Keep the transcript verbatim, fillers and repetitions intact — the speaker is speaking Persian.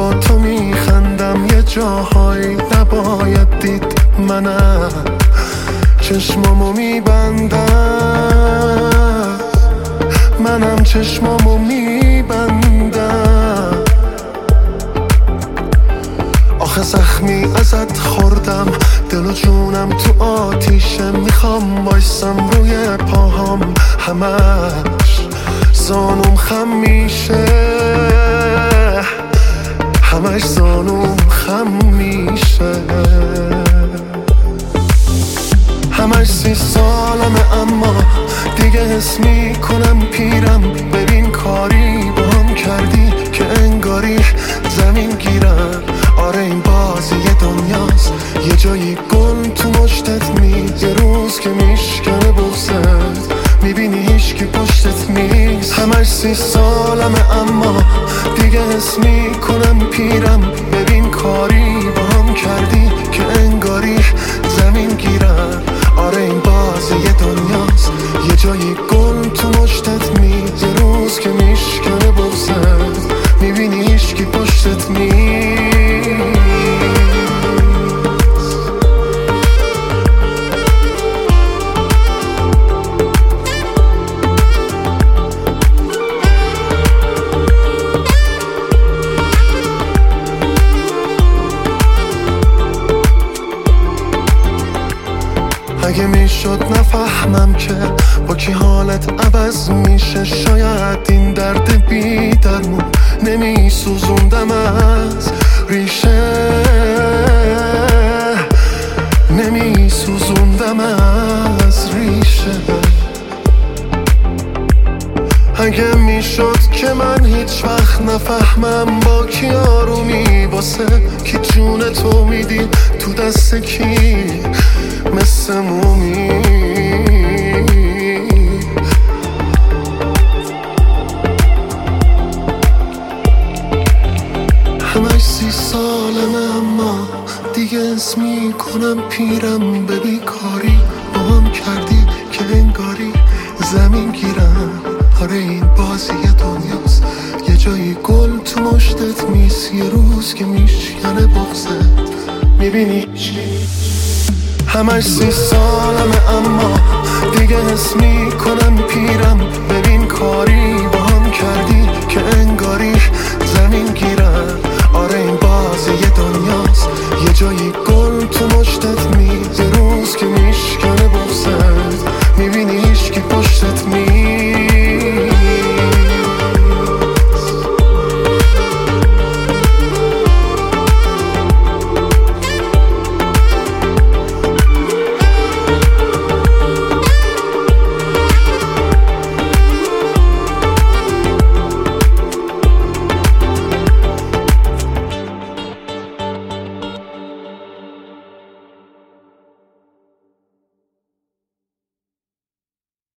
با تو میخندم یه جاهایی نباید دید. منم چشمامو میبندم، منم چشمامو میبندم. آخه زخمی ازت خوردم، دل و جونم تو آتیشه. میخوام بایستم روی پاهام، همش زانوم خم میشه، همش زانوم خم میشه. همش سی سالمه اما دیگه حس میکنم پیرم. ببین کاری با هم کردی که انگاری زمین گیرم. آره این بازی دنیاست، یه جایی گل تو مشتت میز. یه روز که میشکنه بغزت میبینی هیچکی پشتت نیست. همش سی سالمه اما دیگه حس میکنم پیرم. ببین کاری با هم کردی که انگاری زمین گیرم. آره این بازی دنیاست، یه جایی گل تو مشتت میز. یه روز که میشکنه بغزت میبینی هیچکی پشتت نیست. اگه میشد نفهمم که با کی حالت عوض میشه، شاید این درد بی درمون نمیسوزوندم از ریشه، نمیسوزوندم از ریشه. اگه میشد که من هیچ وقت نفهمم با کی آرومی، واسه کی جون تو میدی تو دست کی مثل مومی. همش سی سالمه اما دیگه حس میکنم پیرم. ببین کاری با هم کردی که انگاری زمین گیرم. آره این بازی دنیاست، یه جایی گل تو مشتت میز. یه روز که میشکنه بغزت میبینی همش سی سالمه اما دیگه حس میکنم پیرم. ببین کاری با هم کردی که انگاری زمین گیرم. آره این بازی دنیاست، یه جایی